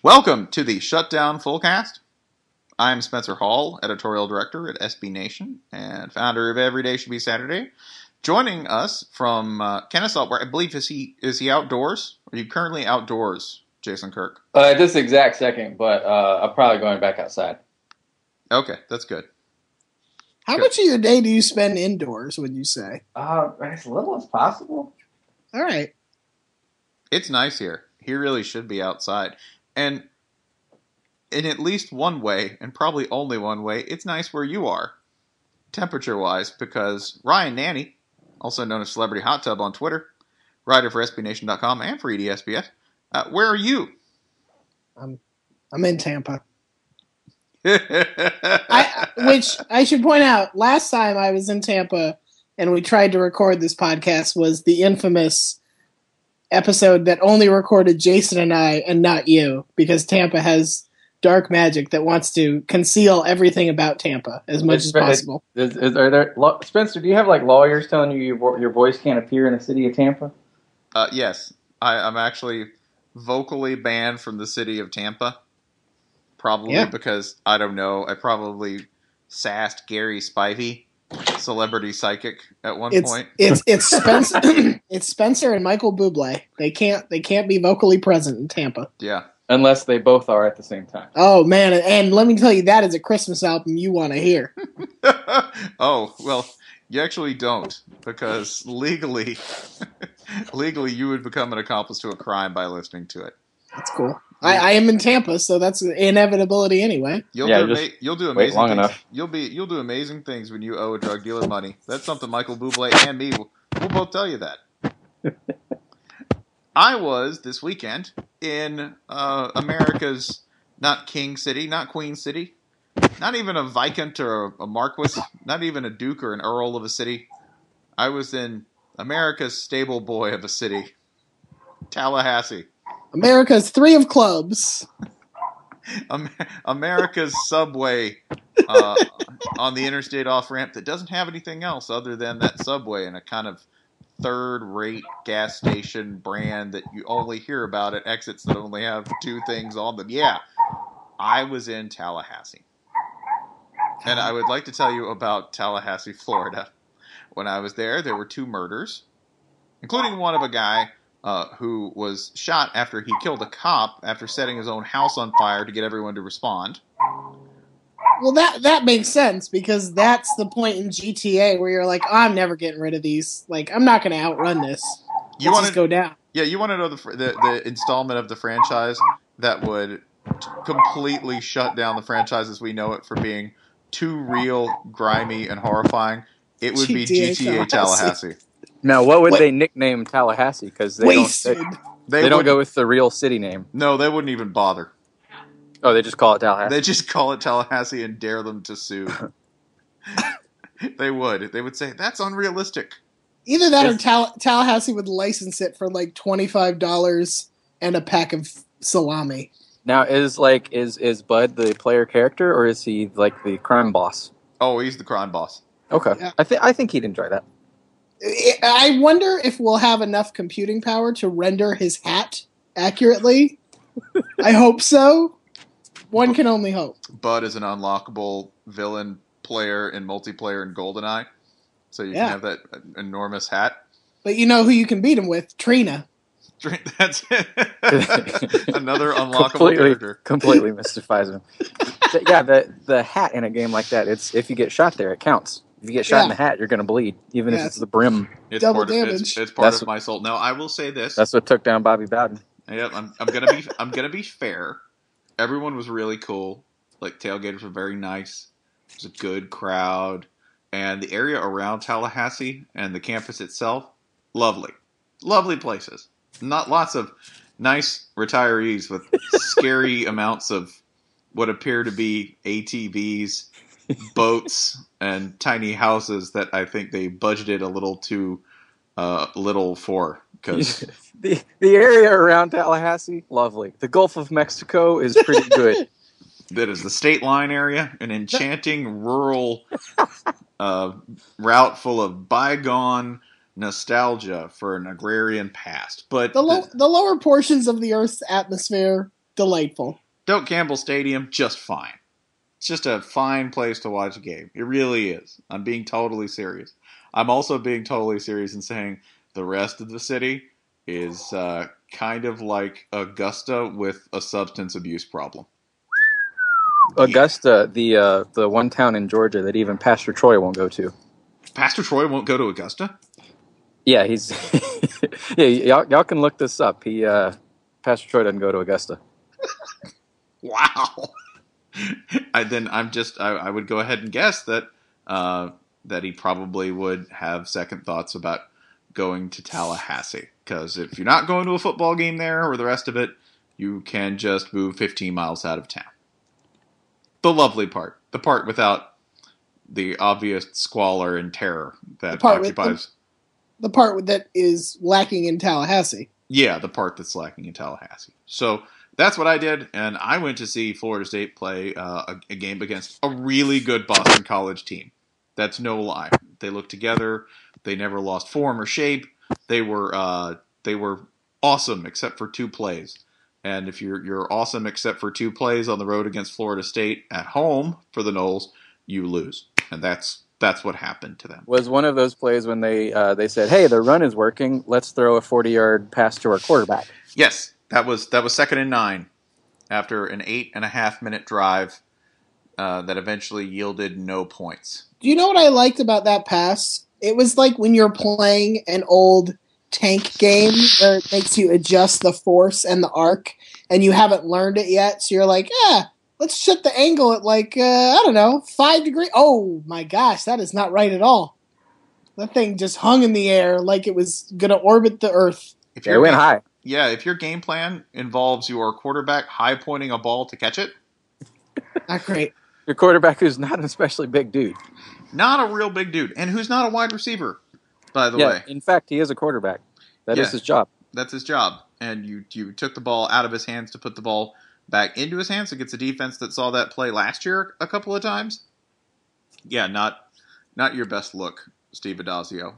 Welcome to the Shutdown Fullcast. I'm Spencer Hall, editorial director at SB Nation and founder of Everyday Should Be Saturday. Joining us from Kennesaw, where I believe is he outdoors? Are you currently outdoors, Jason Kirk? This exact second, but I'm probably going back outside. Okay, that's good. How much of your day do you spend indoors, would you say? As little as possible. All right. It's nice here. He really should be outside. And in at least one way, and probably only one way, it's nice where you are, temperature-wise, because Ryan Nanny, also known as Celebrity Hot Tub on Twitter, writer for SBNation.com and for EDSBS, where are you? I'm in Tampa. Which I should point out, last time I was in Tampa and we tried to record this podcast was the infamous episode that only recorded Jason and I and not you, because Tampa has dark magic that wants to conceal everything about Tampa as much as possible. Spencer, do you have like lawyers telling you your voice can't appear in the city of Tampa? Yes. I'm actually vocally banned from the city of Tampa. Probably because, I don't know, I probably sassed Gary Spivey, celebrity psychic, at one point. It's Spencer. It's Spencer and Michael Bublé. They can't be vocally present in Tampa. Yeah. Unless they both are at the same time. Oh man, and let me tell you, that is a Christmas album you want to hear. Oh, well, you actually don't, because legally you would become an accomplice to a crime by listening to it. That's cool. I am in Tampa, so that's an inevitability anyway. You'll do amazing long things. Enough. You'll do amazing things when you owe a drug dealer money. That's something Michael Bublé and me will both tell you that. I was this weekend in America's not King City, not Queen City, not even a Viscount or a Marquis, not even a Duke or an Earl of a city. I was in America's stable boy of a city, Tallahassee. America's 3 of clubs. America's subway on the interstate off-ramp that doesn't have anything else other than that subway and a kind of third-rate gas station brand that you only hear about at exits that only have 2 things on them. Yeah, I was in Tallahassee. And I would like to tell you about Tallahassee, Florida. When I was there were 2 murders, including one of a guy who was shot after he killed a cop after setting his own house on fire to get everyone to respond. Well, that makes sense, because that's the point in GTA where you're like, oh, I'm never getting rid of these. Like, I'm not going to outrun this. Let's just go down. Yeah, you want to know the installment of the franchise that would completely shut down the franchise as we know it for being too real, grimy, and horrifying? It would be GTA Tallahassee. Now, what would they nickname Tallahassee? Because they don't go with the real city name. No, they wouldn't even bother. Oh, they just call it Tallahassee? They just call it Tallahassee and dare them to sue. They would. They would say, that's unrealistic. Either that or Tallahassee would license it for like $25 and a pack of salami. Now, is Bud the player character, or is he like the crime boss? Oh, he's the crime boss. Okay. Yeah. I think he'd enjoy that. I wonder if we'll have enough computing power to render his hat accurately. I hope so. One can only hope. Bud is an unlockable villain player in multiplayer in GoldenEye, so you can have that enormous hat. But you know who you can beat him with? Trina. That's it. Another unlockable character. Completely mystifies him. Yeah, the hat in a game like that, it's if you get shot there, it counts. If you get shot in the hat, you're going to bleed, even if it's the brim. It's double damage. It's part of my soul. Now, I will say this. That's what took down Bobby Bowden. Yep, I'm gonna be fair. Everyone was really cool. Like, tailgaters were very nice. It was a good crowd. And the area around Tallahassee and the campus itself, lovely. Lovely places. Not lots of nice retirees with scary amounts of what appear to be ATVs, boats, and tiny houses that I think they budgeted a little too little for. Cause the area around Tallahassee, lovely. The Gulf of Mexico is pretty good. That is the state line area, an enchanting rural route full of bygone nostalgia for an agrarian past. But the lower portions of the Earth's atmosphere delightful. Doak Campbell Stadium, just fine. It's just a fine place to watch a game. It really is. I'm being totally serious. I'm also being totally serious in saying the rest of the city is kind of like Augusta with a substance abuse problem. Augusta, the one town in Georgia that even Pastor Troy won't go to. Pastor Troy won't go to Augusta? Yeah, he's yeah. Y'all can look this up. Pastor Troy doesn't go to Augusta. Wow. I would go ahead and guess that he probably would have second thoughts about going to Tallahassee, because if you're not going to a football game there or the rest of it, you can just move 15 miles out of town. The lovely part, the part without the obvious squalor and terror that occupies. The part that is lacking in Tallahassee. Yeah, the part that's lacking in Tallahassee. So that's what I did, and I went to see Florida State play a game against a really good Boston College team. That's no lie. They looked together. They never lost form or shape. They were awesome except for 2 plays. And if you're awesome except for 2 plays on the road against Florida State at home for the Noles, you lose. And that's what happened to them. Was one of those plays when they said, "Hey, the run is working. Let's throw a 40-yard pass to our quarterback." Yes, that was 2nd and 9 after an 8.5-minute drive that eventually yielded no points. Do you know what I liked about that pass? It was like when you're playing an old tank game where it makes you adjust the force and the arc, and you haven't learned it yet, so you're like, let's set the angle at 5 degrees. Oh my gosh, that is not right at all. That thing just hung in the air like it was going to orbit the Earth. It went high. Yeah, if your game plan involves your quarterback high pointing a ball to catch it. Not great. Your quarterback who's not an especially big dude. Not a real big dude, and who's not a wide receiver, by the way. In fact, he is a quarterback. That is his job. That's his job. And you took the ball out of his hands to put the ball back into his hands against a defense that saw that play last year a couple of times. Yeah, not your best look, Steve Addazio.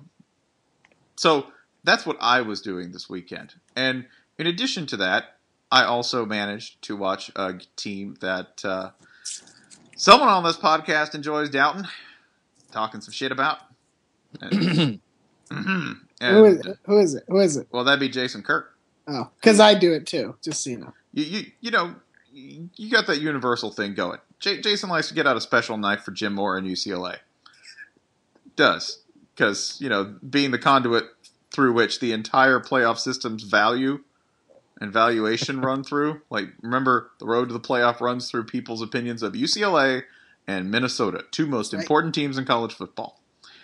So that's what I was doing this weekend. And in addition to that, I also managed to watch a team that someone on this podcast enjoys doubting, talking some shit about. And, Who is it? Well, that'd be Jason Kirk. Oh, because I do it too, just so you know. You got that universal thing going. Jason likes to get out a special knife for Jim Moore and UCLA. Does. Because, being the conduit through which the entire playoff system's value and valuation run through. Like, remember, the road to the playoff runs through people's opinions of UCLA and Minnesota, 2 most important teams in college football.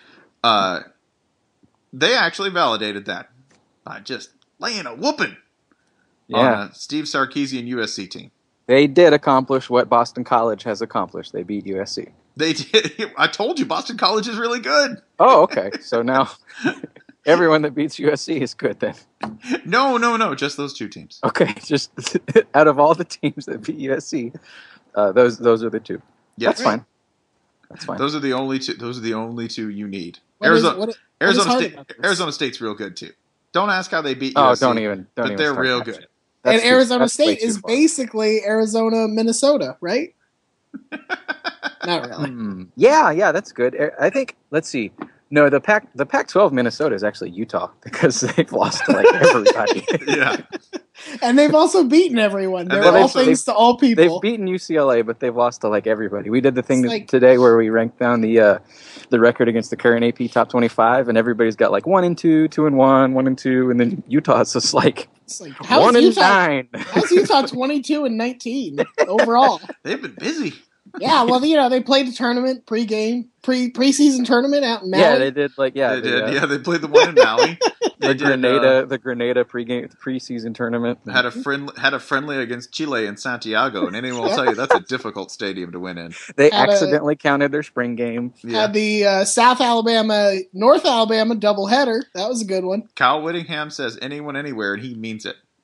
They actually validated that by just laying a whooping on a Steve Sarkisian USC team. They did accomplish what Boston College has accomplished. They beat USC. They did. I told you, Boston College is really good. Oh, okay. So now everyone that beats USC is good then. No. Just those 2 teams. Okay. Just out of all the teams that beat USC, those are the 2. Yeah, that's fine. That's fine. Those are the only 2. Those are the only 2 you need. Arizona State's real good too. Don't ask how they beat USC. Oh, don't even. But they're real good. And Arizona State is basically Arizona, Minnesota, right? Not really. Yeah, that's good. I think. Let's see. No, the Pac-12 Minnesota is actually Utah because they've lost to like everybody. Yeah. And they've also beaten everyone. They're all things to all people. They've beaten UCLA, but they've lost to like everybody. We did the thing today where we ranked down the record against the current AP Top 25, and everybody's got like 1 and 2, 2 and 1, 1 and 2, and then Utah's just like 1 and 9. How's Utah 22 and 19 overall? They've been busy. Yeah, well, they played the tournament preseason tournament out in Maui. Yeah, they did. They did. Yeah, they played the one in Maui. the Grenada preseason tournament had a friendly against Chile in Santiago, and anyone will tell you that's a difficult stadium to win in. They accidentally counted their spring game. Yeah. Had the South Alabama North Alabama doubleheader. That was a good one. Kyle Whittingham says anyone anywhere, and he means it.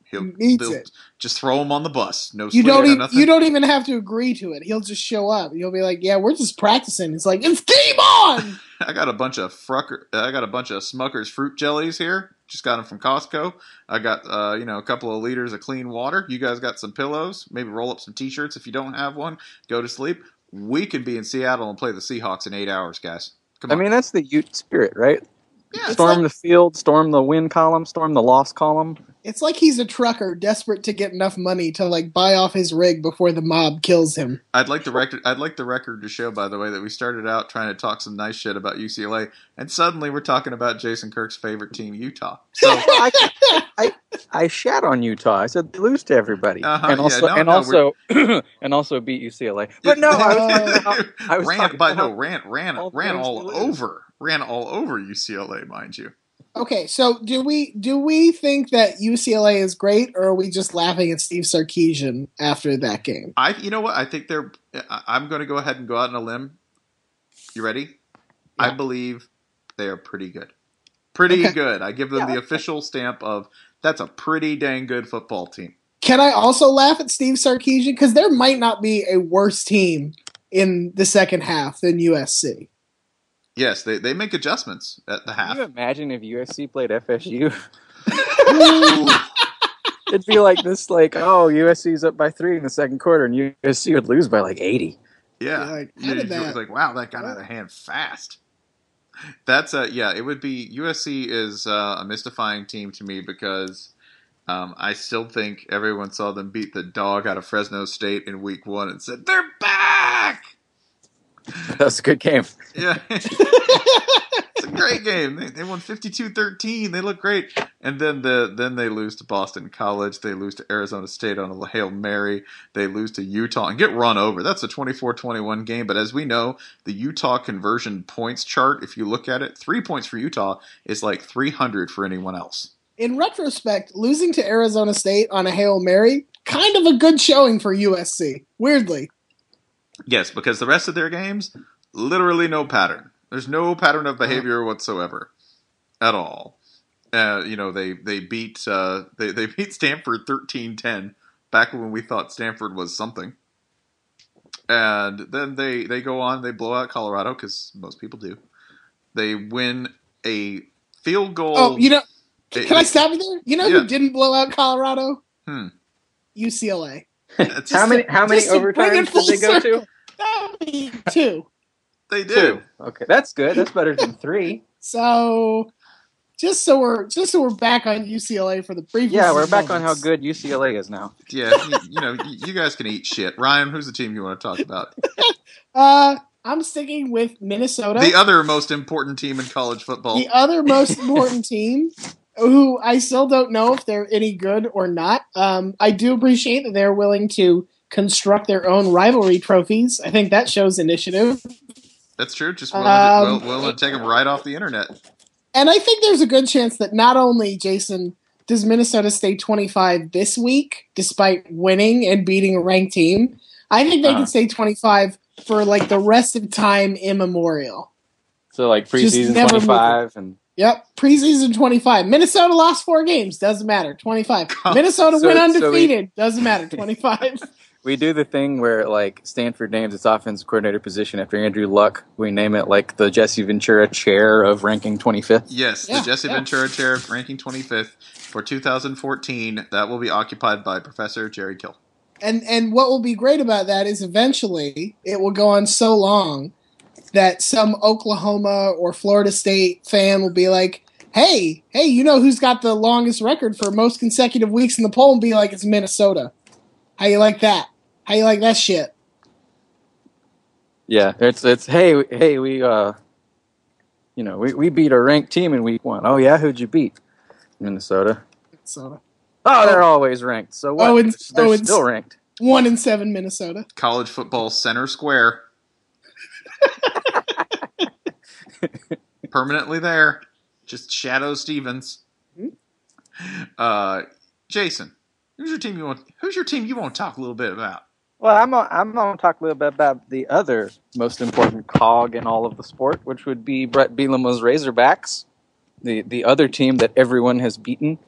needs it. Just throw him on the bus. No, you don't even have to agree to it. He'll just show up. You'll be like, "Yeah, we're just practicing." It's like, "It's game on." I got a bunch of Smucker's fruit jellies here. Just got them from Costco. I got a couple of liters of clean water. You guys got some pillows. Maybe roll up some t-shirts if you don't have one. Go to sleep. We could be in Seattle and play the Seahawks in 8 hours, guys. Come on. I mean, that's the Ute spirit, right? Yeah, storm the field, storm the win column, storm the loss column. It's like he's a trucker desperate to get enough money to buy off his rig before the mob kills him. I'd like the record to show, by the way, that we started out trying to talk some nice shit about UCLA, and suddenly we're talking about Jason Kirk's favorite team, Utah. So I shat on Utah. I said they lose to everybody, and also beat UCLA. But no, I was ran all over UCLA, mind you. Okay, so do we think that UCLA is great, or are we just laughing at Steve Sarkisian after that game? You know what? I think I'm going to go ahead and go out on a limb. You ready? Yeah. I believe they are pretty good. Pretty good. I give them the official stamp of that's a pretty dang good football team. Can I also laugh at Steve Sarkisian? Because there might not be a worse team in the second half than USC. Yes, they make adjustments at the half. Can you imagine if USC played FSU? It'd be like this, USC's up by 3 in the second quarter, and USC would lose by 80. Yeah. It's like, wow, that got out of hand fast. That's it would be USC is a mystifying team to me because I still think everyone saw them beat the dog out of Fresno State in week 1 and said, they're back! That was a good game. Yeah. It's a great game. They won 52-13. They look great. And then they lose to Boston College. They lose to Arizona State on a Hail Mary. They lose to Utah and get run over. That's a 24-21 game. But as we know, the Utah conversion points chart, if you look at it, 3 points for Utah is like 300 for anyone else. In retrospect, losing to Arizona State on a Hail Mary, kind of a good showing for USC. Weirdly. Yes, because the rest of their games, literally no pattern. There's no pattern of behavior whatsoever, at all. They beat Stanford 13-10 back when we thought Stanford was something, and then they go on, they blow out Colorado because most people do. They win a field goal. Oh, can I stop you there? You know who didn't blow out Colorado? UCLA. How many overtimes did they go to? 2. They do. 2. Okay, that's good. That's better than 3. So, just so we're back on UCLA for the previous. Yeah, we're back on how good UCLA is now. Yeah, you guys can eat shit. Ryan, who's the team you want to talk about? I'm sticking with Minnesota. The other most important team in college football. The other most important team, who I still don't know if they're any good or not. I do appreciate that they're willing to construct their own rivalry trophies. I think that shows initiative. That's true. Just willing to take them right off the internet. And I think there's a good chance that not only, Jason, does Minnesota stay 25 this week, despite winning and beating a ranked team, I think they can stay 25 for the rest of time immemorial. So preseason 25 and... Yep, preseason 25. Minnesota lost 4 games. Doesn't matter. 25. Minnesota went undefeated. Doesn't matter. 25. We do the thing where Stanford names its offensive coordinator position after Andrew Luck. We name it the Jesse Ventura chair of ranking 25th. Yes, the Jesse Ventura chair of ranking 25th for 2014. That will be occupied by Professor Jerry Kill. And what will be great about that is eventually it will go on so long that some Oklahoma or Florida State fan will be like, hey, you know who's got the longest record for most consecutive weeks in the poll? And be like, it's Minnesota. How you like that? How you like that shit? Yeah, it's hey we we beat a ranked team in week 1. Oh yeah, who'd you beat? Minnesota. Oh, they're always ranked. So what? They're still ranked. 1-7 Minnesota. College football center square. Permanently there. Just Shadow Stevens. Jason, who's your team you want to talk a little bit about? Well, I'm going to talk a little bit about the other most important cog in all of the sport, which would be Brett Bielema's Razorbacks, the other team that everyone has beaten.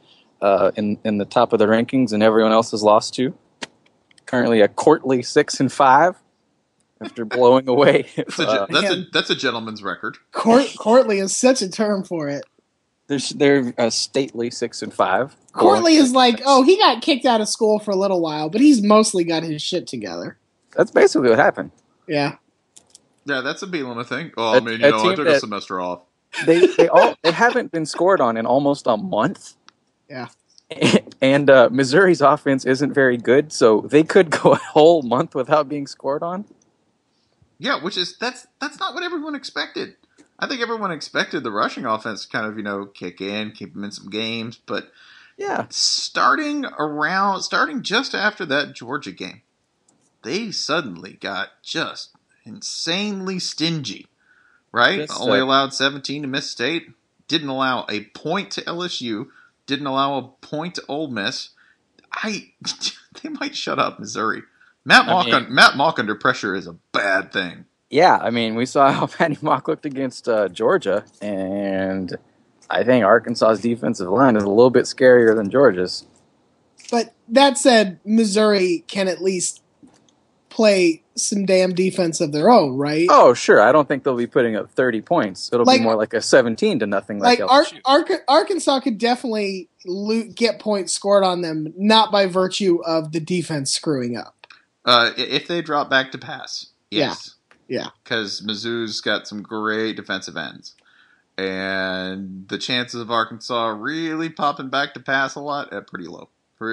in the top of the rankings, and everyone else has lost to. Currently a courtly 6-5 after blowing away. That's a gentleman's record. Courtly is such a term for it. They're a stately 6-5. Courtly is like, he got kicked out of school for a little while, but he's mostly got his shit together. That's basically what happened. Yeah. Yeah, that's a Bielema thing. Oh, I took a semester off. They haven't been scored on in almost a month. Yeah. And Missouri's offense isn't very good, so they could go a whole month without being scored on. Yeah, that's not what everyone expected. I think everyone expected the rushing offense to kind of, kick in, keep them in some games, but yeah, starting just after that Georgia game, they suddenly got just insanely stingy, right? Only allowed 17 to Miss State, didn't allow a point to LSU, didn't allow a point to Ole Miss. They might shut up Missouri. Matt Mock under pressure is a bad thing. Yeah, I mean, we saw how Matty Mock looked against Georgia, and I think Arkansas's defensive line is a little bit scarier than Georgia's. But that said, Missouri can at least play some damn defense of their own, right? Oh, sure. I don't think they'll be putting up 30 points. It'll be more like a 17-0 like LSU. Arkansas could definitely get points scored on them, not by virtue of the defense screwing up. If they drop back to pass, yes. Yeah. Because Mizzou's got some great defensive ends. And the chances of Arkansas really popping back to pass a lot are pretty low.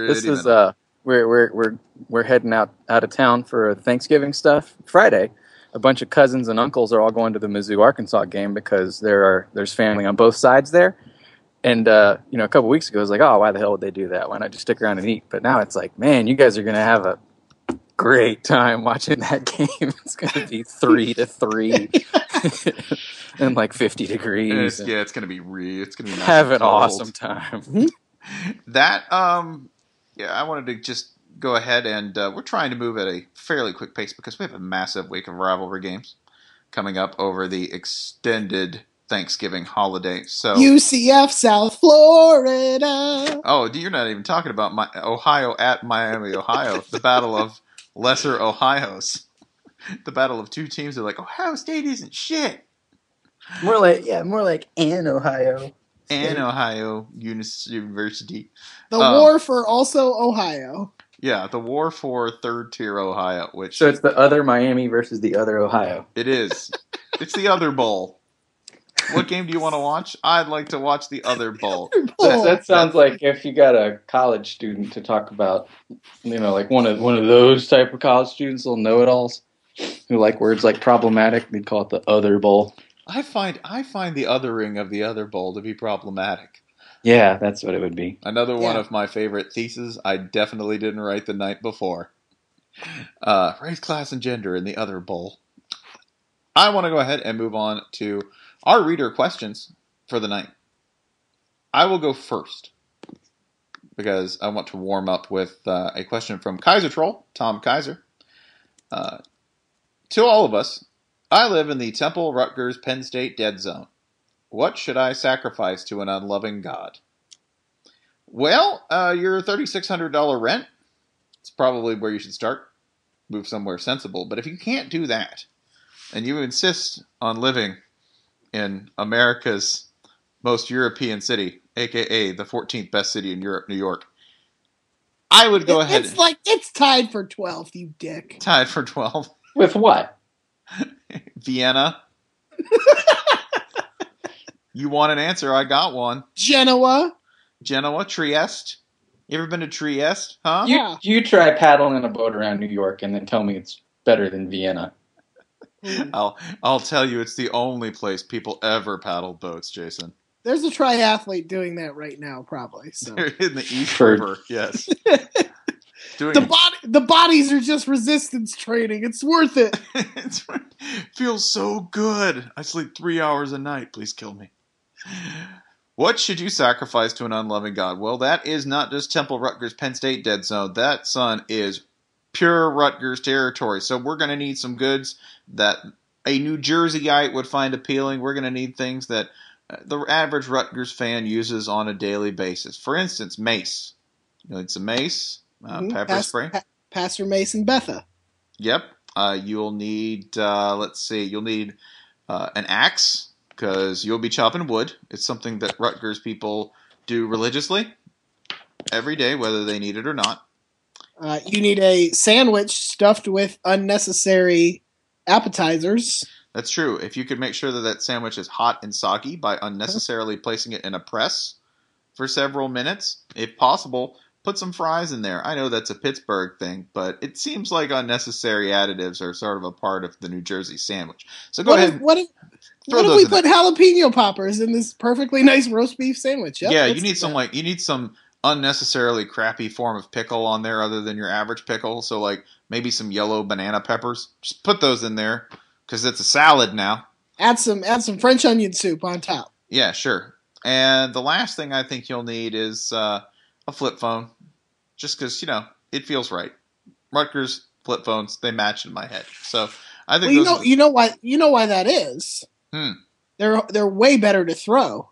We're heading out of town for Thanksgiving stuff Friday. A bunch of cousins and uncles are all going to the Mizzou-Arkansas game because there's family on both sides there. And a couple weeks ago, I was like, oh, why the hell would they do that? Why not just stick around and eat? But now it's like, man, you guys are going to have a great time watching that game. It's going to be 3-3 and like 50 degrees. It's going to be it's going to be nice. Have an awesome time. That I wanted to just go ahead and we're trying to move at a fairly quick pace because we have a massive week of rivalry games coming up over the extended Thanksgiving holiday. So UCF South Florida. Oh, you're not even talking about Ohio at Miami, Ohio. The battle of lesser Ohios. The battle of two teams that are like, Ohio State isn't shit. More like an Ohio. And Ohio University. The war for also Ohio. Yeah, the war for third-tier Ohio. So it's the other Miami versus the other Ohio. It is. It's the other bowl. What game do you want to watch? I'd like to watch the other bowl. That sounds like if you got a college student to talk about, like one of those type of college students, will know-it-alls, who like words like problematic, they'd call it the other bowl. I find the othering of the other bowl to be problematic. Yeah, that's what it would be. Another one of my favorite theses I definitely didn't write the night before. Race, class, and gender in the other bowl. I want to go ahead and move on to our reader questions for the night. I will go first because I want to warm up with a question from Kaiser Troll, Tom Kaiser. To all of us, I live in the Temple, Rutgers, Penn State dead zone. What should I sacrifice to an unloving God? Well, your $3,600 rent, it's probably where you should start. Move somewhere sensible. But if you can't do that, and you insist on living in America's most European city, a.k.a. the 14th best city in Europe, New York, I would go ahead. It's tied for 12th, you dick. Tied for 12th. With what? Vienna. You want an answer? I got one. Genoa, Trieste. You ever been to Trieste? Huh? You try paddling a boat around New York and then tell me it's better than Vienna. I'll tell you, it's the only place people ever paddled boats, Jason. There's a triathlete doing that right now, probably. So. They're in the East River, yes. The bodies are just resistance training. It's worth it. It feels so good. I sleep 3 hours a night. Please kill me. What should you sacrifice to an unloving God? Well, that is not just Temple, Rutgers, Penn State dead zone. That, son, is pure Rutgers territory. So we're going to need some goods that a New Jerseyite would find appealing. We're going to need things that the average Rutgers fan uses on a daily basis. For instance, mace. You need some mace, pepper spray. Pastor Mason Betha. Yep. You'll need, you'll need an axe because you'll be chopping wood. It's something that Rutgers people do religiously every day, whether they need it or not. You need a sandwich stuffed with unnecessary appetizers. That's true. If you could make sure that sandwich is hot and soggy by unnecessarily placing it in a press for several minutes, if possible, put some fries in there. I know that's a Pittsburgh thing, but it seems like unnecessary additives are sort of a part of the New Jersey sandwich. So go ahead. What if we put jalapeno poppers in this perfectly nice roast beef sandwich? Yep, yeah, you need some unnecessarily crappy form of pickle on there other than your average pickle. So like maybe some yellow banana peppers. Just put those in there because it's a salad now. Add some French onion soup on top. Yeah, sure. And the last thing I think you'll need is a flip phone, just because it feels right. Rutgers flip phones, they match in my head. So I think you know why that is. They're way better to throw.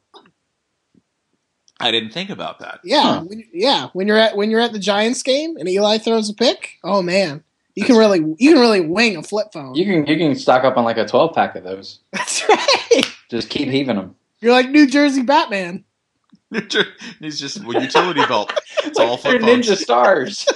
I didn't think about that. Yeah, when you're at the Giants game and Eli throws a pick, oh man, you can really wing a flip phone. You can stock up on like a 12-pack of those. That's right. Just keep heaving them. You're like New Jersey Batman. He's just utility belt. It's all flip phones. Ninja stars.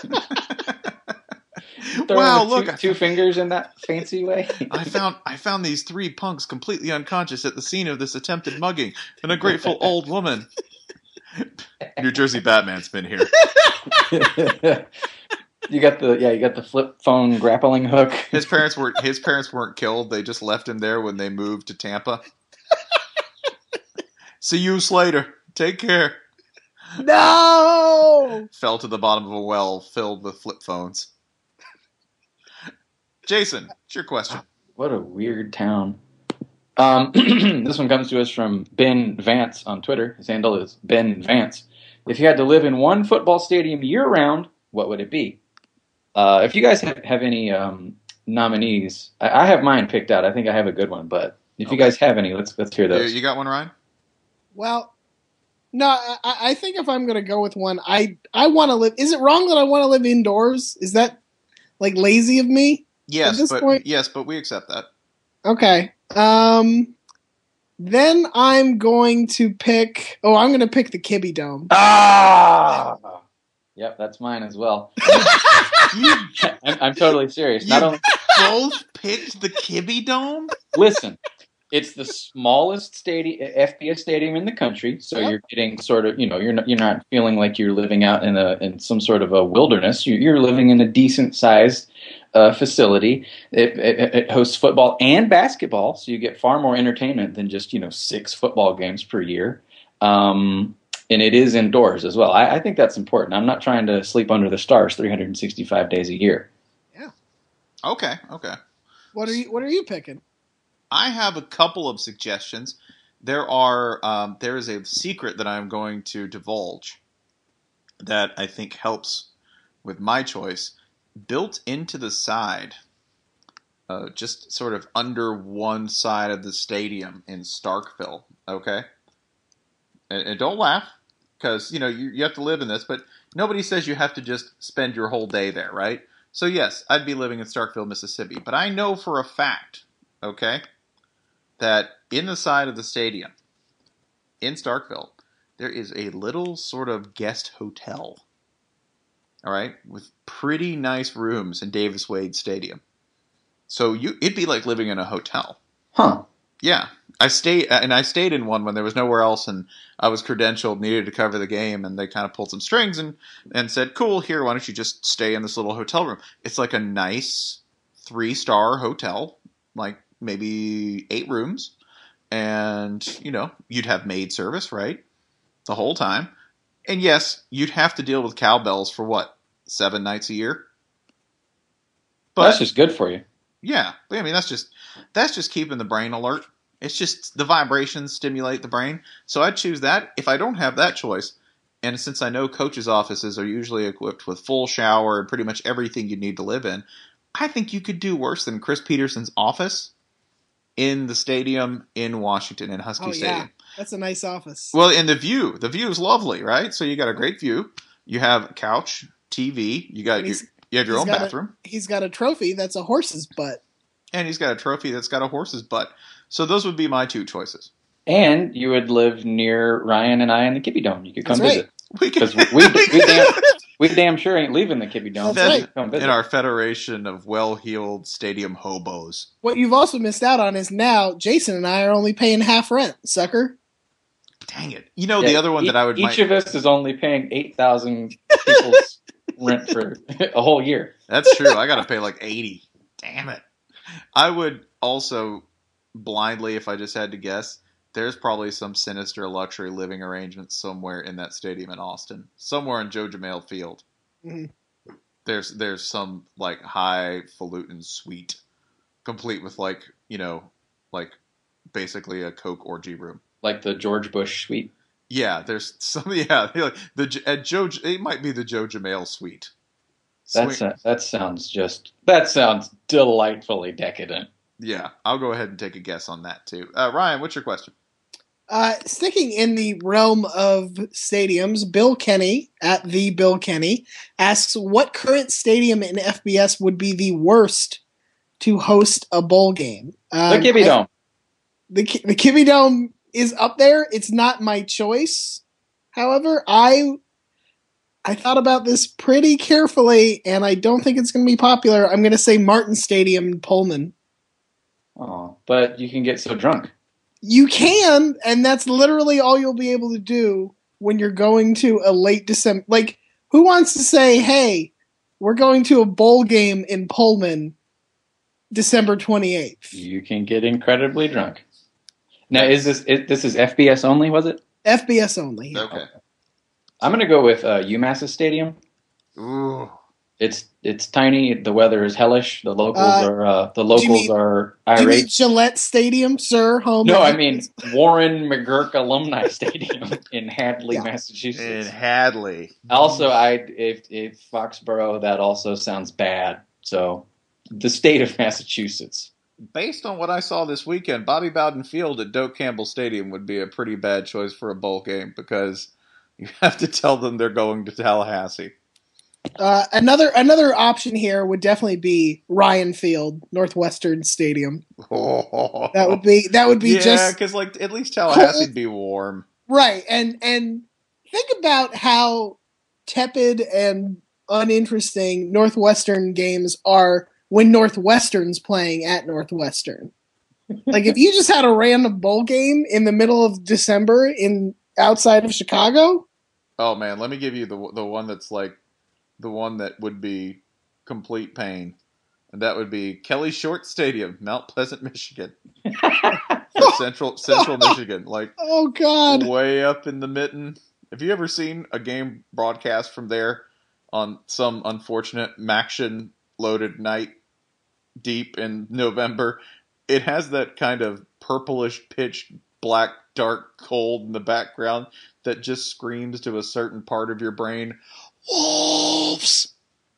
Wow! Look, two fingers in that fancy way. I found these 3 punks completely unconscious at the scene of this attempted mugging, and a grateful old woman. New Jersey Batman's been here. You got the flip phone grappling hook. His parents weren't killed. They just left him there when they moved to Tampa. See you, Slater. Take care. No! Fell to the bottom of a well filled with flip phones. Jason, it's your question. What a weird town. This one comes to us from Ben Vance on Twitter. His handle is Ben Vance. If you had to live in one football stadium year-round, what would it be? If you guys have any nominees, I have mine picked out. I think I have a good one, but if you guys have any, let's hear those. You got one, Ryan? Well, no, I think if I'm going to go with one, I want to live. Is it wrong that I want to live indoors? Is that like lazy of me? Yes, but we accept that. Okay. Then I'm going to pick. Oh, I'm going to pick the Kibbe Dome. Ah. Yep, that's mine as well. I'm totally serious. Not only both picked the Kibbe Dome. Listen. It's the smallest FBS stadium in the country, so You're getting sort of, you're not feeling like you're living out in some sort of a wilderness. You're living in a decent sized facility. It hosts football and basketball, so you get far more entertainment than just 6 football games per year. And it is indoors as well. I think that's important. I'm not trying to sleep under the stars 365 days a year. Yeah. Okay. What are you picking? I have a couple of suggestions. There is a secret that I'm going to divulge that I think helps with my choice. Built into the side, just sort of under one side of the stadium in Starkville. Okay, and don't laugh because you have to live in this, but nobody says you have to just spend your whole day there, right? So yes, I'd be living in Starkville, Mississippi, but I know for a fact, okay, that in the side of the stadium, in Starkville, there is a little sort of guest hotel, all right, with pretty nice rooms in Davis Wade Stadium. So it'd be like living in a hotel. Huh. Yeah. I stayed in one when there was nowhere else, and I was credentialed, needed to cover the game, and they kind of pulled some strings and said, cool, here, why don't you just stay in this little hotel room? It's like a nice 3-star hotel, like maybe 8 rooms, and you'd have maid service, right, the whole time, and yes, you'd have to deal with cowbells for what, 7 nights a year, but that's just good for you. Yeah, I mean that's just keeping the brain alert. It's just the vibrations stimulate the brain, so I'd choose that if I don't have that choice. And since I know coaches' offices are usually equipped with full shower and pretty much everything you need to live in, I think you could do worse than Chris Peterson's office in the stadium in Washington, in Husky Stadium. That's a nice office. Well, and the view is lovely, right? So you got a great view. You have a couch, TV. You have your own bathroom. He's got a trophy that's a horse's butt. And he's got a trophy that's got a horse's butt. So those would be my two choices. And you would live near Ryan and I in the Kibbie Dome. You could come visit. Because we damn sure ain't leaving the Kibbie Dome. That's right. In our federation of well-heeled stadium hobos. What you've also missed out on is now Jason and I are only paying half rent, sucker. Dang it. The other one that I would... Each of us is only paying 8,000 people's rent for a whole year. That's true. I got to pay like 80. Damn it. I would also, blindly, if I just had to guess, there's probably some sinister luxury living arrangement somewhere in that stadium in Austin. Somewhere in Joe Jamail Field. Mm-hmm. There's some like highfalutin suite, complete with like basically a Coke orgy room. Like the George Bush suite. Yeah, there's some. Yeah, like it might be the Joe Jamail suite. That sounds delightfully decadent. Yeah, I'll go ahead and take a guess on that too. Ryan, what's your question? Sticking in the realm of stadiums, Bill Kenny at the Bill Kenny asks, what current stadium in FBS would be the worst to host a bowl game? The Kibbie Dome. The Kibbie Dome is up there. It's not my choice. However, I thought about this pretty carefully, and I don't think it's going to be popular. I'm going to say Martin Stadium in Pullman. Oh, but you can get so drunk. You can, and that's literally all you'll be able to do when you're going to a late December. Like, who wants to say, hey, we're going to a bowl game in Pullman December 28th? You can get incredibly drunk. Now, this is FBS only, was it? FBS only. Yeah. Okay. I'm going to go with UMass's Stadium. Ooh. It's tiny. The weather is hellish. The locals are irate. Do you mean Gillette Stadium, sir? Home. No, I mean Warren McGurk Alumni Stadium in Hadley, Massachusetts. In Hadley. Also, if Foxborough, that also sounds bad. So, the state of Massachusetts. Based on what I saw this weekend, Bobby Bowden Field at Doak Campbell Stadium would be a pretty bad choice for a bowl game because you have to tell them they're going to Tallahassee. Another option here would definitely be Ryan Field, Northwestern Stadium. Oh. That would be just because like at least Tallahassee'd be warm, right? And think about how tepid and uninteresting Northwestern games are when Northwestern's playing at Northwestern. Like if you just had a random bowl game in the middle of December outside of Chicago. Oh man, let me give you the one that's like. The one that would be complete pain, and that would be Kelly Short Stadium, Mount Pleasant, Michigan, central Michigan. Like, oh god, way up in the mitten. Have you ever seen a game broadcast from there on some unfortunate Maction loaded night deep in November? It has that kind of purplish pitch black, dark cold in the background that just screams to a certain part of your brain. Wolves!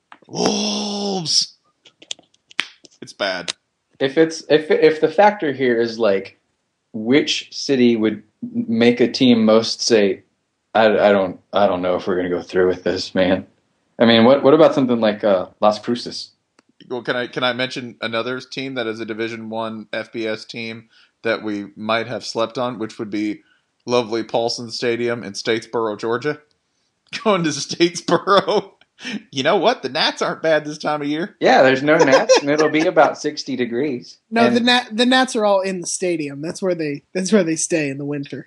It's bad. If the factor here is like which city would make a team most say, I don't know if we're gonna go through with this, man. I mean, what about something like Las Cruces? Well, can I mention another team that is a Division I FBS team that we might have slept on, which would be lovely Paulson Stadium in Statesboro, Georgia. Going to Statesboro. You know what? The gnats aren't bad this time of year. Yeah, there's no gnats, and it'll be about 60 degrees. No, the gnats are all in the stadium. That's where they stay in the winter.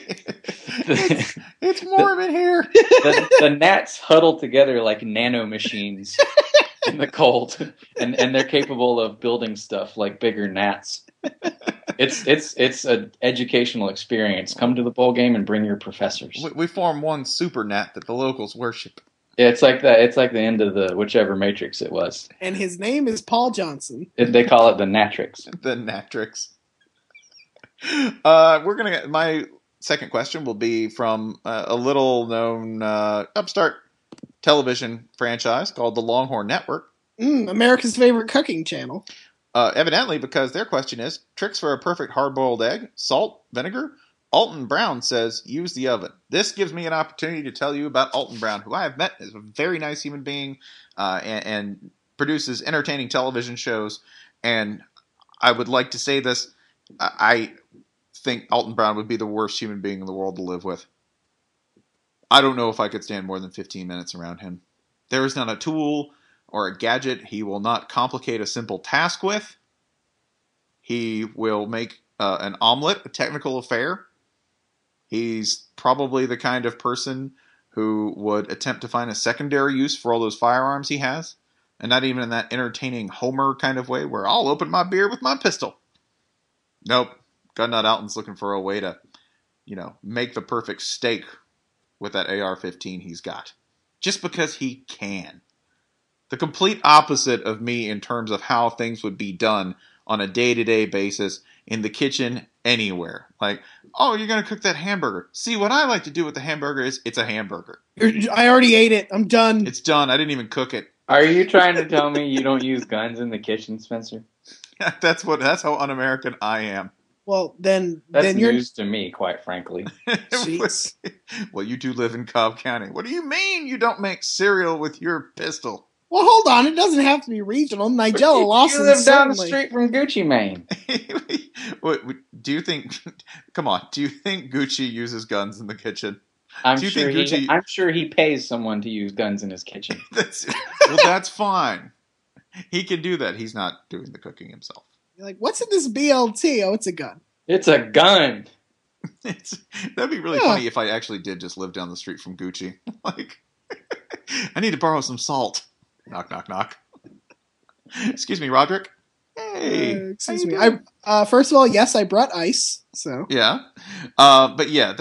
It's warm in here. The gnats huddle together like nano machines in the cold, and they're capable of building stuff like bigger gnats. It's an educational experience. Come to the bowl game and bring your professors. We form one super gnat that the locals worship. Yeah, it's like that. It's like the end of the whichever Matrix it was. And his name is Paul Johnson. They call it the Natrix. The Natrix. My second question will be from a little known upstart television franchise called the Longhorn Network. America's favorite cooking channel. Evidently, because their question is, tricks for a perfect hard-boiled egg, salt, vinegar, Alton Brown says, use the oven. This gives me an opportunity to tell you about Alton Brown, who I have met as a very nice human being and produces entertaining television shows. And I would like to say this. I think Alton Brown would be the worst human being in the world to live with. I don't know if I could stand more than 15 minutes around him. There is not a tool or a gadget he will not complicate a simple task with. He will make an omelet a technical affair. He's probably the kind of person who would attempt to find a secondary use for all those firearms he has. And not even in that entertaining Homer kind of way where I'll open my beer with my pistol. Nope. Gutnut Alton's looking for a way to, make the perfect steak with that AR-15 he's got. Just because he can. The complete opposite of me in terms of how things would be done on a day-to-day basis in the kitchen anywhere. Like, oh, you're going to cook that hamburger. See, what I like to do with the hamburger is it's a hamburger. I already ate it. I'm done. It's done. I didn't even cook it. Are you trying to tell me you don't use guns in the kitchen, Spencer? That's how un-American I am. Well, then you're news to me, quite frankly. Well, you do live in Cobb County. What do you mean you don't make cereal with your pistol? Well, hold on. It doesn't have to be regional. Nigella Lawson. You live down the street from Gucci Mane. Do you think? Come on. Do you think Gucci uses guns in the kitchen? I'm sure he pays someone to use guns in his kitchen. That's fine. He can do that. He's not doing the cooking himself. You're like, what's in this BLT? Oh, it's a gun. It's a gun. That'd be really funny if I actually did just live down the street from Gucci. Like, I need to borrow some salt. Knock, knock, knock. Excuse me, Roderick. Hey. Excuse me. First of all, yes, I brought ice. So yeah, but yeah,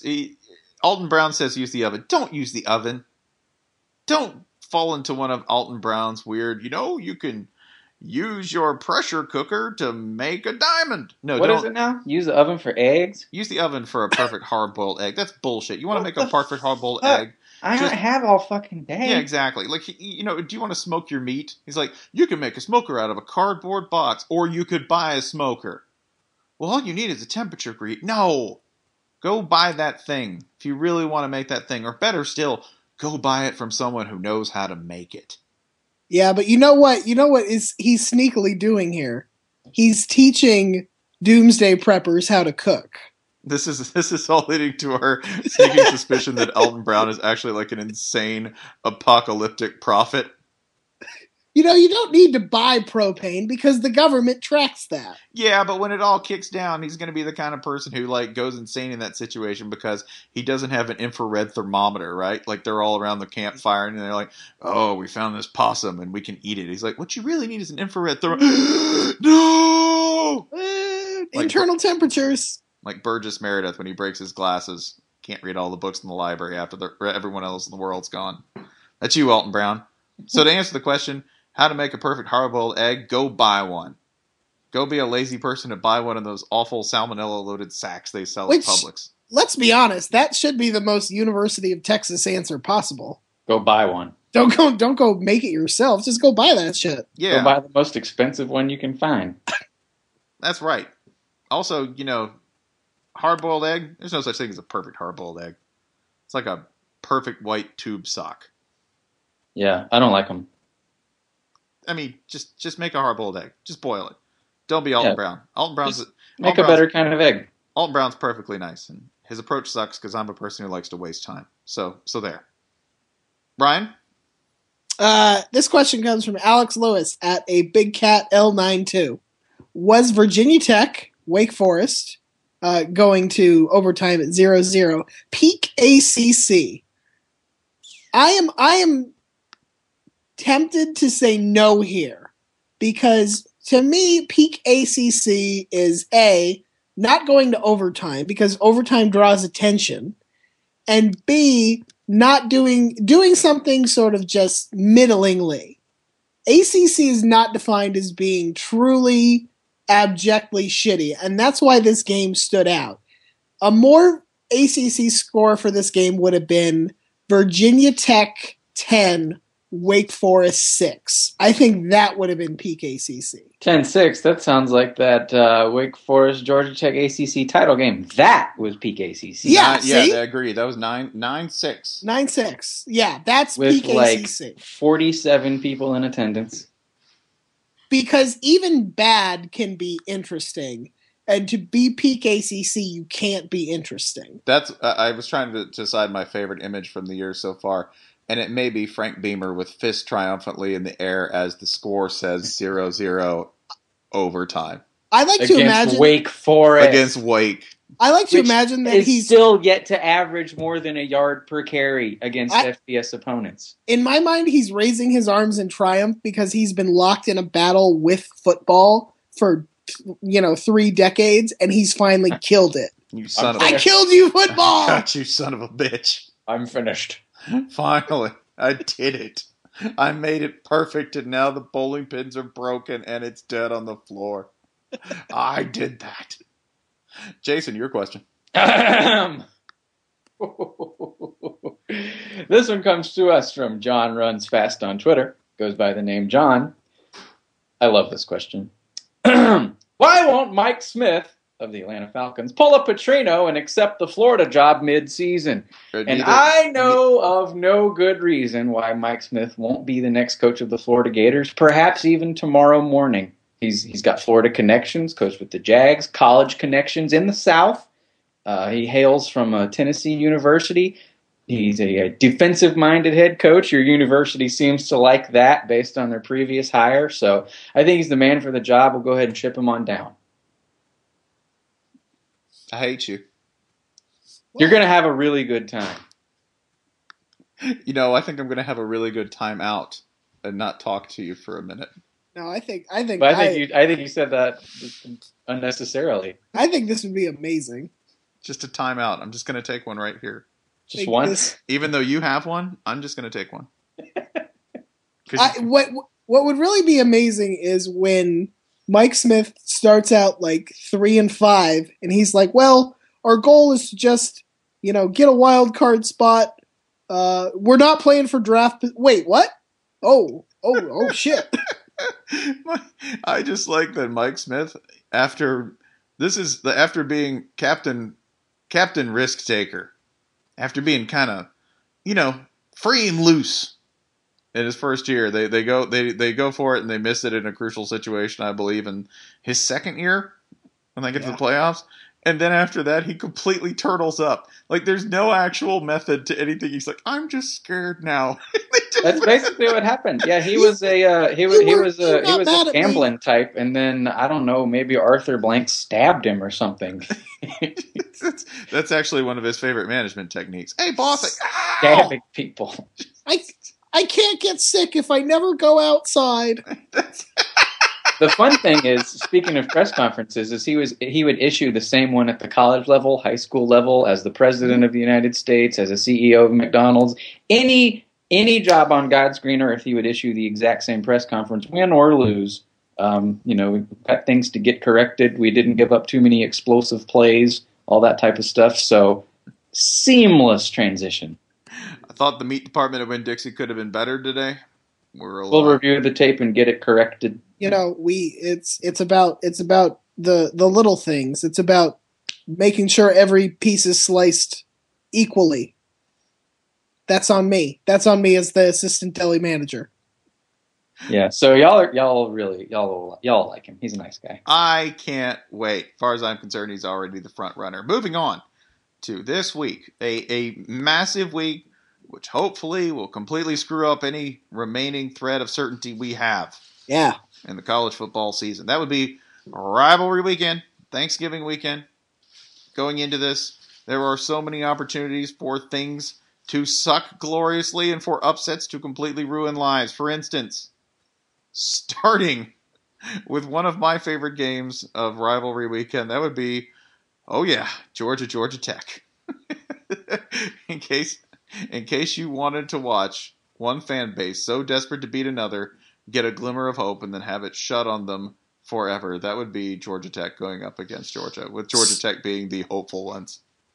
Alton Brown says use the oven. Don't use the oven. Don't fall into one of Alton Brown's weird. You can use your pressure cooker to make a diamond. No, what is it now? Use the oven for eggs? Use the oven for a perfect hard-boiled egg. That's bullshit. You want to make a perfect hard-boiled egg? I don't have all fucking day. Yeah, exactly. Like, do you want to smoke your meat? He's like, you can make a smoker out of a cardboard box, or you could buy a smoker. Well, all you need is a temperature gauge. No! Go buy that thing if you really want to make that thing. Or better still, go buy it from someone who knows how to make it. Yeah, but you know what? He's sneakily doing here? He's teaching doomsday preppers how to cook. This is all leading to our sneaking suspicion that Alton Brown is actually like an insane apocalyptic prophet. You don't need to buy propane because the government tracks that. Yeah, but when it all kicks down, he's going to be the kind of person who goes insane in that situation because he doesn't have an infrared thermometer, right? Like they're all around the campfire and they're like, "Oh, we found this possum and we can eat it." He's like, "What you really need is an infrared thermometer." No! Internal temperatures. Like Burgess Meredith when he breaks his glasses, can't read all the books in the library after everyone else in the world's gone. That's you, Alton Brown. So to answer the question, how to make a perfect hard-boiled egg, go buy one. Go be a lazy person to buy one of those awful salmonella-loaded sacks they sell at Publix. Let's be honest, that should be the most University of Texas answer possible. Go buy one. Don't go make it yourself. Just go buy that shit. Yeah. Go buy the most expensive one you can find. That's right. Also, hard-boiled egg, there's no such thing as a perfect hard-boiled egg. It's like a perfect white tube sock. Yeah, I don't like them. I mean, just make a hard-boiled egg. Just boil it. Don't be Alton Brown. Alton Brown's make a better kind of egg. Alton Brown's perfectly nice, and his approach sucks because I'm a person who likes to waste time. So there. Brian? This question comes from Alex Lewis at a Big Cat L92. Was Virginia Tech, Wake Forest, going to overtime at 0-0, peak ACC? I am tempted to say no here because to me, peak ACC is A, not going to overtime because overtime draws attention, and B, not doing something sort of just middlingly. ACC is not defined as being truly abjectly shitty, and that's why this game stood out. A more ACC score for this game would have been Virginia Tech 10, Wake Forest 6. I think that would have been peak ACC. 10-6. That sounds like that Wake Forest Georgia Tech ACC title game. That was peak ACC. Yeah, I agree. That was 9-6. 9-6. Yeah, that's with peak ACC. Like 47 people in attendance. Because even bad can be interesting. And to be peak ACC, you can't be interesting. That's I was trying to decide my favorite image from the year so far, and it may be Frank Beamer with fist triumphantly in the air as the score says 0-0 overtime. I like to imagine Wake Forest against Wake. I like to imagine that he's still yet to average more than a yard per carry against FBS opponents. In my mind, he's raising his arms in triumph because he's been locked in a battle with football for 3 decades, and he's finally killed it. I killed you, football! Got you, son of a bitch. I'm finished. Finally, I did it. I made it perfect, and now the bowling pins are broken, and it's dead on the floor. I did that. Jason, your question. This one comes to us from John Runs Fast on Twitter. Goes by the name John. I love this question. Why won't Mike Smith of the Atlanta Falcons pull a Petrino and accept the Florida job mid-season? And I know of no good reason why Mike Smith won't be the next coach of the Florida Gators, perhaps even tomorrow morning. He's got Florida connections, coached with the Jags, college connections in the South. He hails from Tennessee University. He's a defensive-minded head coach. Your university seems to like that based on their previous hire. So I think he's the man for the job. We'll go ahead and ship him on down. I hate you. You're going to have a really good time. I think I'm going to have a really good time out and not talk to you for a minute. No, I think you said that unnecessarily. I think this would be amazing. Just a timeout. I'm just going to take one right here. Just one? Even though you have one, I'm just going to take one. What would really be amazing is when Mike Smith starts out like 3-5, and he's like, "Well, our goal is to just, get a wild card spot. We're not playing for draft. Wait, what? Oh, shit." I just like that Mike Smith, after being captain risk taker, after being kind of, free and loose in his first year, they go for it and they miss it in a crucial situation, I believe, in his second year when they get to the playoffs. And then after that, he completely turtles up. Like, there's no actual method to anything. He's like, "I'm just scared now." That's basically what happened. Yeah, he was a gambling type, and then I don't know, maybe Arthur Blank stabbed him or something. That's actually one of his favorite management techniques. Hey, boss, stabbing people. I can't get sick if I never go outside. The fun thing is, speaking of press conferences, is he would issue the same one at the college level, high school level, as the president of the United States, as a CEO of McDonald's. Any job on God's green earth, he would issue the exact same press conference, win or lose. We've got things to get corrected. We didn't give up too many explosive plays, all that type of stuff. So, seamless transition. I thought the meat department at Winn-Dixie could have been better today. We'll review the tape and get it corrected. It's about the little things. It's about making sure every piece is sliced equally. That's on me. That's on me as the assistant deli manager. Yeah, so y'all like him. He's a nice guy. I can't wait. As far as I'm concerned, he's already the front runner. Moving on to this week, a massive week, which hopefully will completely screw up any remaining thread of certainty we have. Yeah. In the college football season. That would be rivalry weekend, Thanksgiving weekend. Going into this, there are so many opportunities for things to suck gloriously and for upsets to completely ruin lives. For instance, starting with one of my favorite games of rivalry weekend, that would be, Georgia Tech. In case you wanted to watch one fan base so desperate to beat another, get a glimmer of hope, and then have it shut on them forever. That would be Georgia Tech going up against Georgia, with Georgia Tech being the hopeful ones.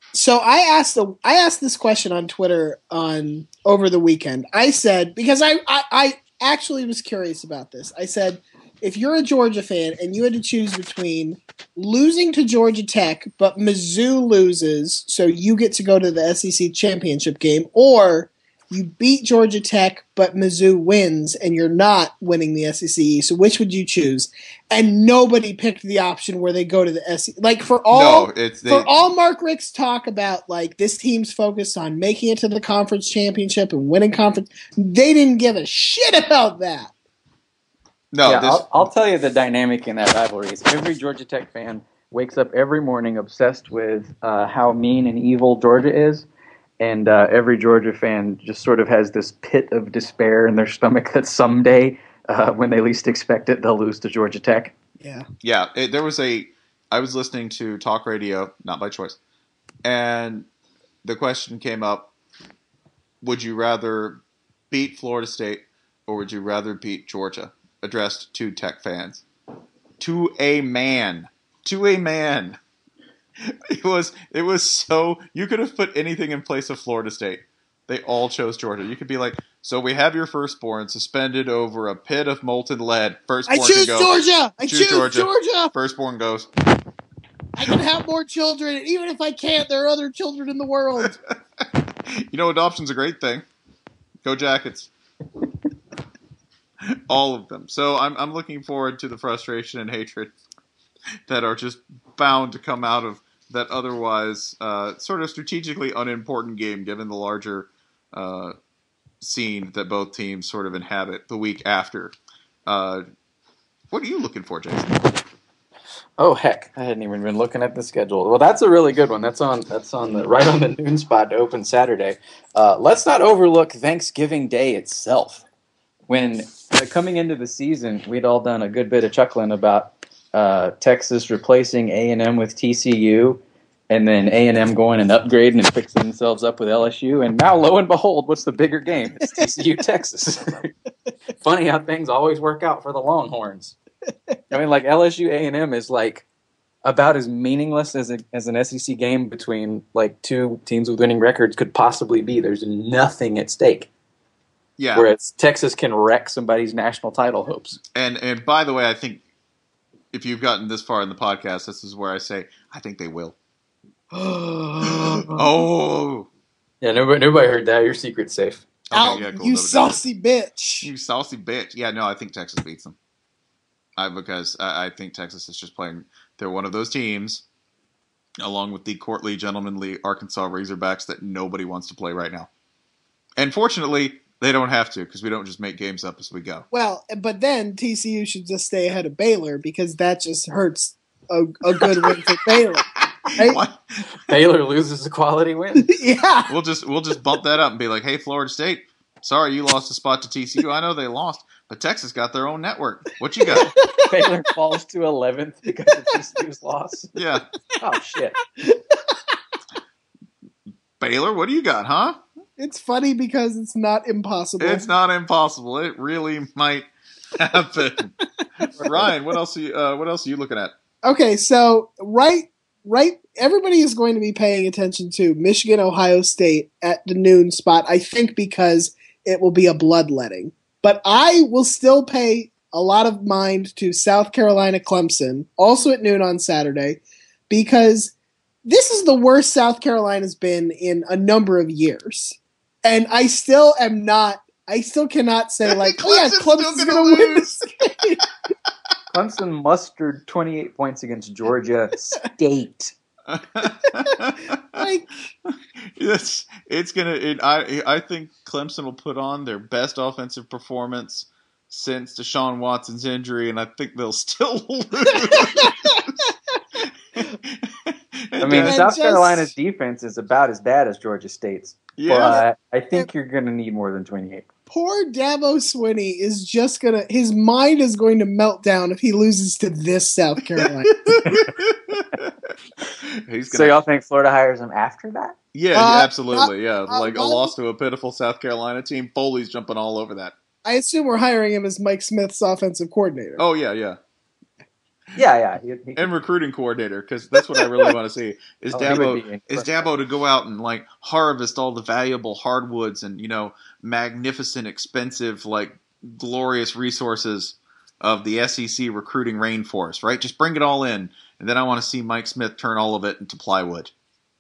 So I asked this question on Twitter over the weekend. I said, because I actually was curious about this. I said, if you're a Georgia fan and you had to choose between losing to Georgia Tech but Mizzou loses, so you get to go to the SEC championship game, or you beat Georgia Tech but Mizzou wins and you're not winning the SEC, so which would you choose? And nobody picked the option where they go to the SEC. Like for all Mark Richt's talk about like this team's focused on making it to the conference championship and winning conference, they didn't give a shit about that. No, yeah, I'll tell you the dynamic in that rivalry is every Georgia Tech fan wakes up every morning obsessed with how mean and evil Georgia is, and every Georgia fan just sort of has this pit of despair in their stomach that someday, when they least expect it, they'll lose to Georgia Tech. Yeah. Yeah, I was listening to talk radio, not by choice, and the question came up, would you rather beat Florida State or would you rather beat Georgia? Addressed to Tech fans. To a man. It was so, you could have put anything in place of Florida State. They all chose Georgia. You could be like, so we have your firstborn suspended over a pit of molten lead. Firstborn I choose Georgia. I choose Georgia. Firstborn goes. I can have more children, and even if I can't, there are other children in the world. You know, adoption's a great thing. Go Jackets. All of them. So I'm looking forward to the frustration and hatred that are just bound to come out of that otherwise sort of strategically unimportant game, given the larger scene that both teams sort of inhabit the week after. What are you looking for, Jason? Oh heck, I hadn't even been looking at the schedule. Well, that's a really good one. That's on the right on the noon spot to open Saturday. Let's not overlook Thanksgiving Day itself. When coming into the season, we'd all done a good bit of chuckling about Texas replacing A&M with TCU, and then A&M going and upgrading and fixing themselves up with LSU. And now, lo and behold, what's the bigger game? It's TCU, Texas. Funny how things always work out for the Longhorns. I mean, like LSU A&M is like about as meaningless as an SEC game between like two teams with winning records could possibly be. There's nothing at stake. Yeah. Whereas Texas can wreck somebody's national title hopes. And by the way, I think if you've gotten this far in the podcast, this is where I say, I think they will. Oh. Yeah, nobody heard that. Your secret's safe. Okay, yeah, cool. You saucy bitch. You saucy bitch. Yeah, no, I think Texas beats them. Because I think Texas is just playing. They're one of those teams, along with the courtly, gentlemanly Arkansas Razorbacks, that nobody wants to play right now. And fortunately, they don't have to, because we don't just make games up as we go. Well, but then TCU should just stay ahead of Baylor, because that just hurts a good win for Baylor. Right? Baylor loses a quality win. Yeah. We'll just bump that up and be like, hey, Florida State, sorry you lost a spot to TCU. I know they lost, but Texas got their own network. What you got? Baylor falls to 11th because of TCU's loss. Yeah. Oh, shit. Baylor, what do you got, huh? It's funny because it's not impossible. It's not impossible. It really might happen. Ryan, what else are you looking at? Okay, so right, everybody is going to be paying attention to Michigan, Ohio State at the noon spot, I think because it will be a bloodletting. But I will still pay a lot of mind to South Carolina, Clemson, also at noon on Saturday, because this is the worst South Carolina's been in a number of years. And I still cannot say, like, Clemson's going to win this game. Clemson mustered 28 points against Georgia State. Like, I think Clemson will put on their best offensive performance since Deshaun Watson's injury, and I think they'll still lose. I mean, South Carolina's defense is about as bad as Georgia State's. Yeah. But I think you're going to need more than 28. Poor Dabo Swinney is just going to – his mind is going to melt down if he loses to this South Carolina. So y'all think Florida hires him after that? Yeah, absolutely. A loss to a pitiful South Carolina team. Foley's jumping all over that. I assume we're hiring him as Mike Smith's offensive coordinator. Oh, yeah. Yeah. And recruiting coordinator, because that's what I really want to see. Is Dabo to go out and like harvest all the valuable hardwoods and magnificent, expensive, like glorious resources of the SEC recruiting rainforest, right? Just bring it all in, and then I want to see Mike Smith turn all of it into plywood.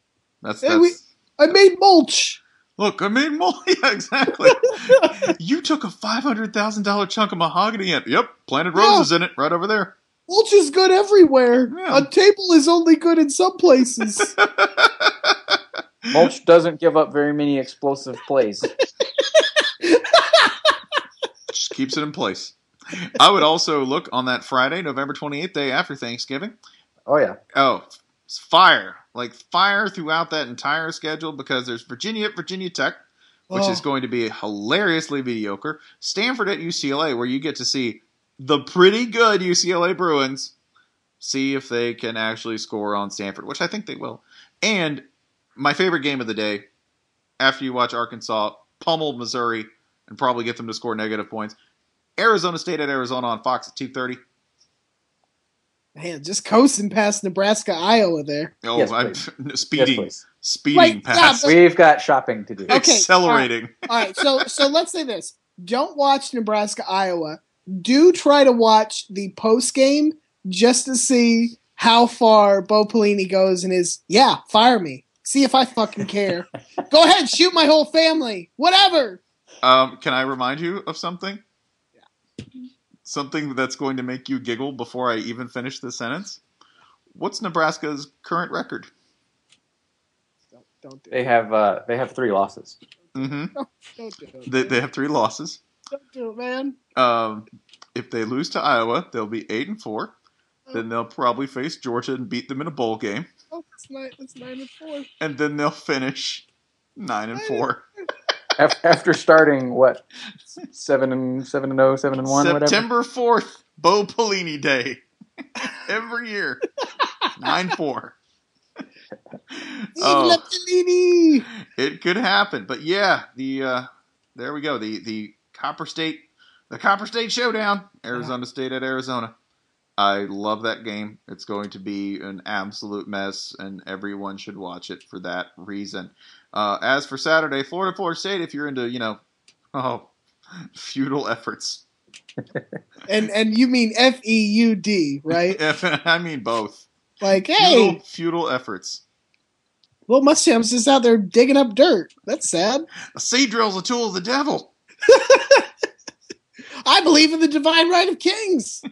I made mulch. Look, I made mulch. Yeah, exactly. You took a $500,000 chunk of mahogany and planted roses in it right over there. Mulch is good everywhere. Yeah. A table is only good in some places. Mulch doesn't give up very many explosive plays. Just keeps it in place. I would also look on that Friday, November 28th, day after Thanksgiving. Oh, yeah. Oh, fire. Like fire throughout that entire schedule because there's Virginia at Virginia Tech, which is going to be hilariously mediocre. Stanford at UCLA, where you get to see the pretty good UCLA Bruins see if they can actually score on Stanford, which I think they will. And my favorite game of the day, after you watch Arkansas pummel Missouri and probably get them to score negative points, Arizona State at Arizona on Fox at 2:30. Man, just coasting past Nebraska, Iowa there. Oh, yes, I'm speeding Right, past. We've got shopping to do. Okay, accelerating. All right. So let's say this. Don't watch Nebraska, Iowa. Do try to watch the post game just to see how far Bo Pelini goes in his, fire me. See if I fucking care. Go ahead, shoot my whole family. Whatever. Can I remind you of something? Something that's going to make you giggle before I even finish the sentence. What's Nebraska's current record? Don't do it. They have 3 losses. Mm-hmm. Don't do it. They have 3 losses. Don't do it, man. If they lose to Iowa, they'll be 8-4. Then they'll probably face Georgia and beat them in a bowl game. Oh, it's 9-4. And then they'll finish 9-4. After starting 7-0, 7-1, whatever. September 4th, Bo Pelini Day. Every year, 9-4. Pelini. It could happen, but yeah, there we go. The Copper State Showdown. Arizona State at Arizona. I love that game. It's going to be an absolute mess, and everyone should watch it for that reason. As for Saturday, Florida State, if you're into, feudal efforts. And you mean FEUD, right? I mean both. Like, hey. Feudal efforts. Well, Mustang's just out there digging up dirt. That's sad. A seed drill's a tool of the devil. I believe in the divine right of kings.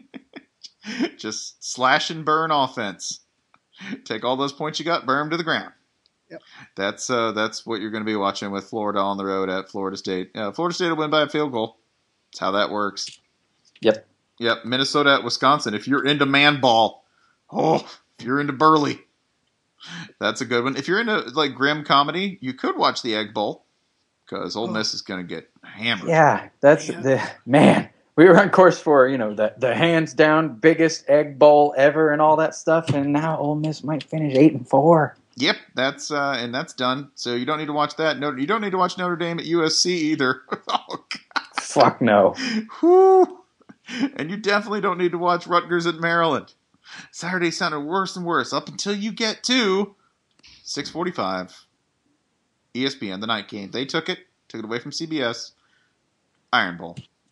Just slash and burn offense. Take all those points you got, burn them to the ground. Yep. That's what you're going to be watching with Florida on the road at Florida State. Florida State will win by a field goal. That's how that works. Yep. Minnesota at Wisconsin. If you're into man ball, if you're into Burley, that's a good one. If you're into like grim comedy, you could watch the Egg Bowl because Ole Miss is going to get hammered. Yeah, the man. We were on course for the hands down biggest Egg Bowl ever and all that stuff, and now Ole Miss might finish 8-4. Yep, that's done. So you don't need to watch that. No, you don't need to watch Notre Dame at USC either. Oh God. Fuck no. Whew. And you definitely don't need to watch Rutgers at Maryland. Saturday sounded worse and worse up until you get to 6:45. ESPN, the night game. They took it away from CBS. Iron Bowl,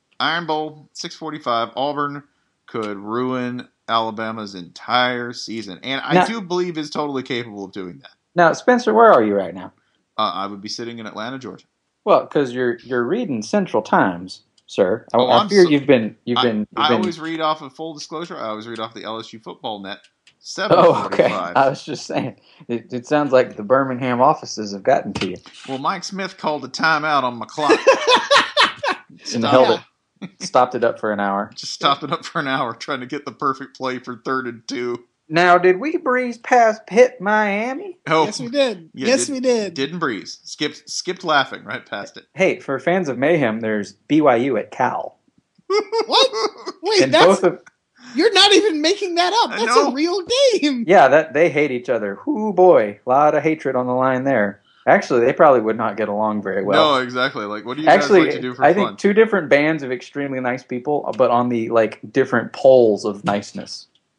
6:45. Auburn could ruin Alabama's entire season, and I do believe is totally capable of doing that. Now, Spencer, where are you right now? I would be sitting in Atlanta, Georgia. Well, because you're reading Central Times, sir. I fear you've been. I always read off of full disclosure. I always read off the LSU Football Net. 7:45. Oh, okay. I was just saying. It sounds like the Birmingham offices have gotten to you. Well, Mike Smith called a timeout on my clock. And held it. Stopped it up for an hour. Just stopped it up for an hour trying to get the perfect play for 3rd and 2. Now, did we breeze past Pitt, Miami? Oh, yes, we did. Yeah, we did. Didn't breeze. Skipped laughing right past it. Hey, for fans of Mayhem, there's BYU at Cal. What? Wait, and you're not even making that up. That's a real game. Yeah, they hate each other. Ooh, boy. A lot of hatred on the line there. Actually, they probably would not get along very well. No, exactly. Like, what do you guys like to do for fun? I think 2 different bands of extremely nice people, but on the different poles of niceness.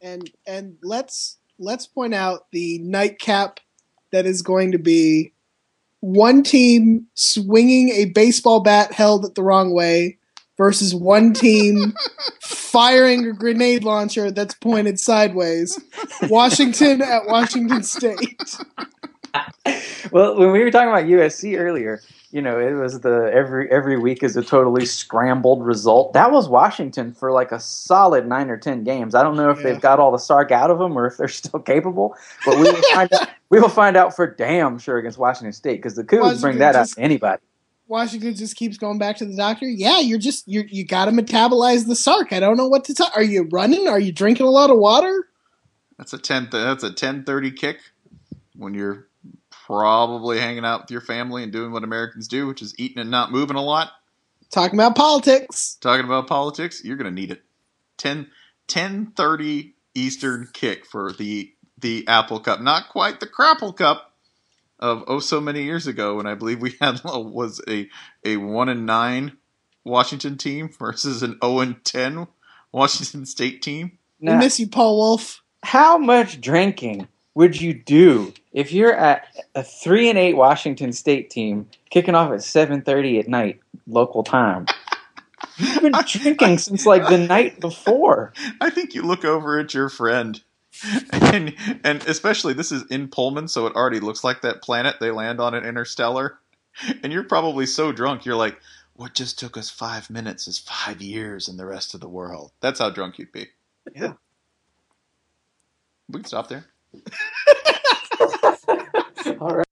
and let's point out the nightcap that is going to be one team swinging a baseball bat held the wrong way versus one team firing a grenade launcher that's pointed sideways. Washington at Washington State. Well, when we were talking about USC earlier, it was the every week is a totally scrambled result. That was Washington for like a solid 9 or 10 games. I don't know if they've got all the Sark out of them or if they're still capable, but we will find out for damn sure against Washington State because the Cougs bring that out to anybody. Washington just keeps going back to the doctor. Yeah, you got to metabolize the Sark. I don't know what to tell. Are you running? Are you drinking a lot of water? That's a 10:30 kick when you're probably hanging out with your family and doing what Americans do, which is eating and not moving a lot. Talking about politics. You're going to need it. 10:30 Eastern kick for the Apple Cup. Not quite the Crapple Cup of so many years ago when I believe we had was a 1-9 Washington team versus an 0-10 Washington State team. We miss you, Paul Wolf. How much drinking would you do if you're at a 3-8 Washington State team kicking off at 7:30 at night local time? You've been drinking since like the night before. I think you look over at your friend, and especially this is in Pullman, so it already looks like that planet they land on in Interstellar. And you're probably so drunk, you're like, what just took us 5 minutes is 5 years in the rest of the world. That's how drunk you'd be. Yeah. We can stop there. All right.